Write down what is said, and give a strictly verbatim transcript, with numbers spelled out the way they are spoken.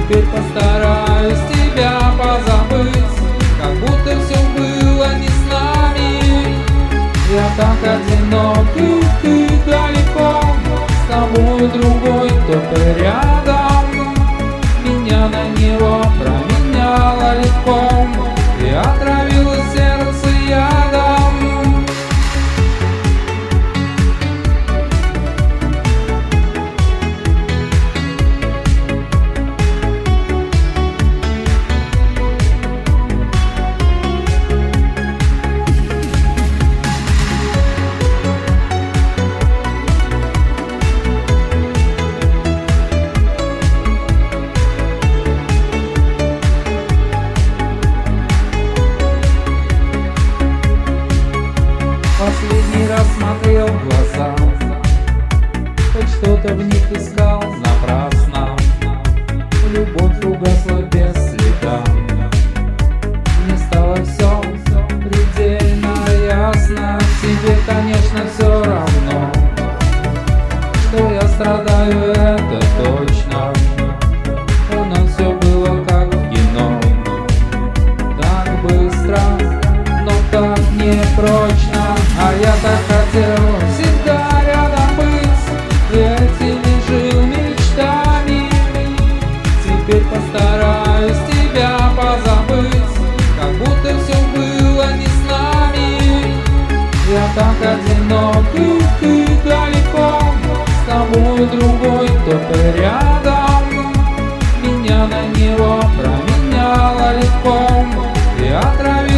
Теперь постараюсь тебя позабыть, как будто все было не с нами. Я так одинок, и ты далеко, с тобой другой кто-то рядом. Меня на него променяла легко и отравила сердце ядом. Последний раз смотрел в глаза, хоть что-то в них искал напрасно. Любовь угасла без следа, мне стало все предельно ясно. Тебе, конечно, все равно, что я страдаю, это точно. У нас все было как в кино, так быстро, но так непрочно. А я так хотел всегда рядом быть, и этими жил мечтами. Теперь постараюсь тебя позабыть, как будто все было не с нами. Я так одинок, и ты далеко, с тобой другой кто-то рядом. Меня на него променяла легко и отравила